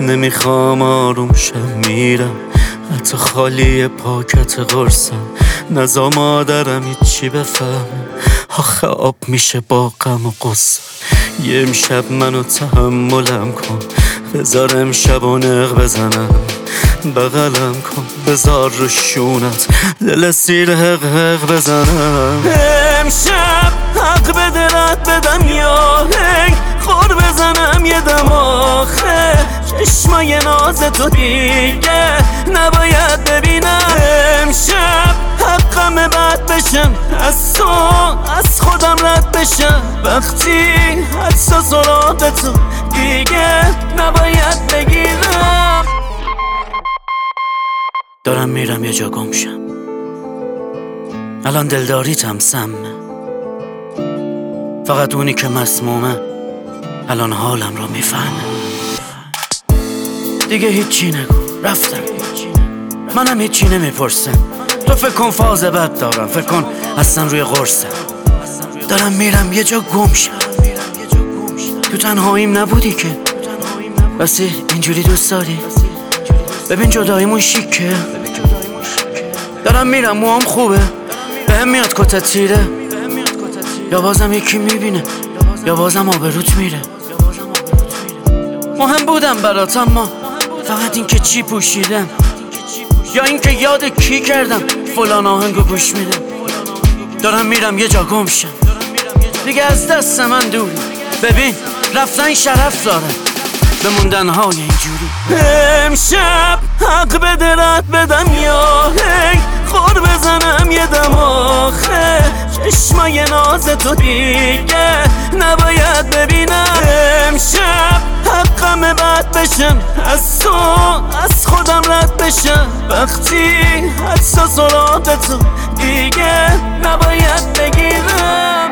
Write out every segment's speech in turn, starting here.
نمیخوام آروم شم میرم، حتی خالی پاکت قرصم. نزا مادرم هیچی بفهم، آخه آب میشه با غم و غصه. یه امشب منو تحملم کن، بذار امشب و نق بزنم. بغلم کن بذار رو شونت دل سیر حق حق بزنم. امشب حق به دلت بدم یا هنگ خور بزنم یه دم. آخه چشمای ناز تو دیگه نباید ببینم. امشب حقم بد بشم از تو، از خودم رد بشم. وقتی حدسا سراغ تو دیگه نباید بگیرم. دارم میرم یه جا گم شم، الان دلداریتم سمه. فقط اونی که مسمومه الان حالم رو میفهمه. دیگه هیچی نگو رفتم، منم هیچی نمیپرسم. تو فکر کن فاز بد دارم، فکر کن اصلا روی قرصم. دارم میرم یه جا گم شم، تو تنهاییم نبودی که بسی اینجوری دوست داری. ببین جداییمون شیکه. دارم میرم موام خوبه، بهم میاد کتت تیره. یا بازم یکی میبینه یا بازم آبروت میره. مهم بودم برات اما فقط این که چی پوشیدم، یا این که یاد کی کردم فلان آهنگو گوش میدم. دارم میرم یه جا گم شم، دیگه از دست من دوری. ببین رفتن شرف داره، بموندن های اینجوری. امشب حق به دلت بدم یا هنگ خور بزنم یه دم. آخه چشمای ناز تو دیگه نباید ببینم. امشب حقم بد بشم از تو، از خودم رد بشم. وقتی حدسا سراغ تو دیگه نباید بگیرم.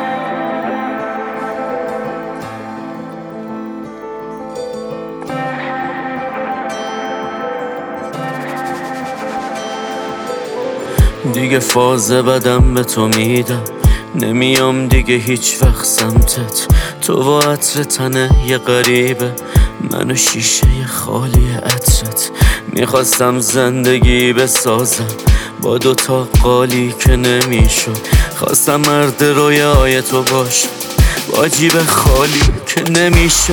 دیگه فاز بدم به تو میدم، نمیام دیگه هیچ وقت سمتت. تو و عطر تنه یه غریبه، منو شیشه خالی عطرت. میخواستم زندگی بسازم با دوتا قالی که نمیشد. خواستم مرد رویای تو باشم با جیب خالی که نمیشد.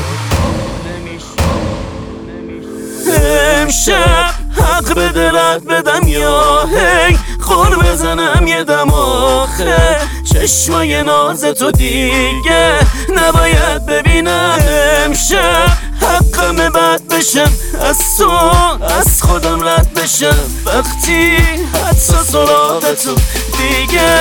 امشب حق به دلت بدم یا هی خور بزنم یه دم. آخه چشمای ناز تو دیگه نباید ببینم. امشب حقم بد بشم از تو، از خودم رد بشم. وقتی حدسا سراغ تو دیگه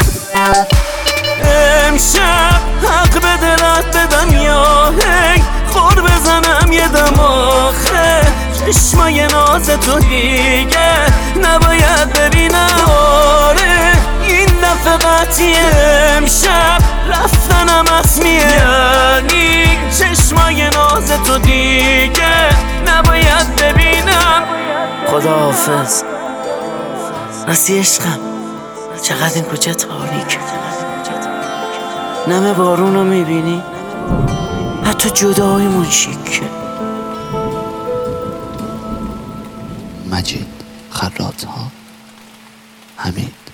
امشب حق به دلت بدم یا هی خور بزنم یه دم. آخه چشمای ناز تو دیگه نباید ببینم. آره این دفعه قطعیه، امشب رفتنم حتمیه. یعنی چشمای ناز تو دیگه نباید ببینم. خداحافظ راستی عشقم، چقدر این کوچه تاریکه. نم بارونو میبینی، حتی جداییمون شیکه. مجید خراط‌ها، همین.